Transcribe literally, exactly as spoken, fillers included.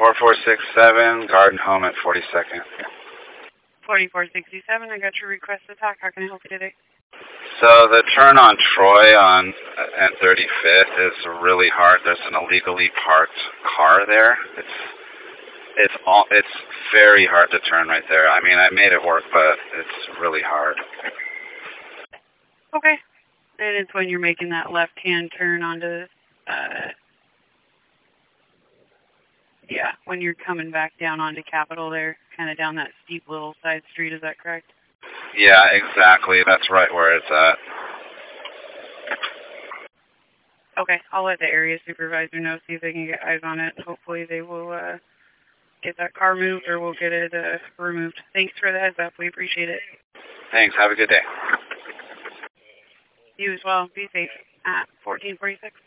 four four six seven, Garden Home at forty-second. forty-four sixty-seven, I got your request to talk. How can I help you today? So the turn on Troy on and thirty-fifth is really hard. There's an illegally parked car there. It's it's all it's very hard to turn right there. I mean, I made it work, but it's really hard. Okay. And it's when you're making that left-hand turn onto, uh, yeah, when you're coming back down onto Capitol there, kind of down that steep little side street. Is that correct? Yeah, exactly. That's right where it's at. Okay, I'll let the area supervisor know, see if they can get eyes on it. Hopefully they will uh, get that car moved or we'll get it uh, removed. Thanks for the heads up. We appreciate it. Thanks. Have a good day. You as well. Be safe at fourteen forty-six.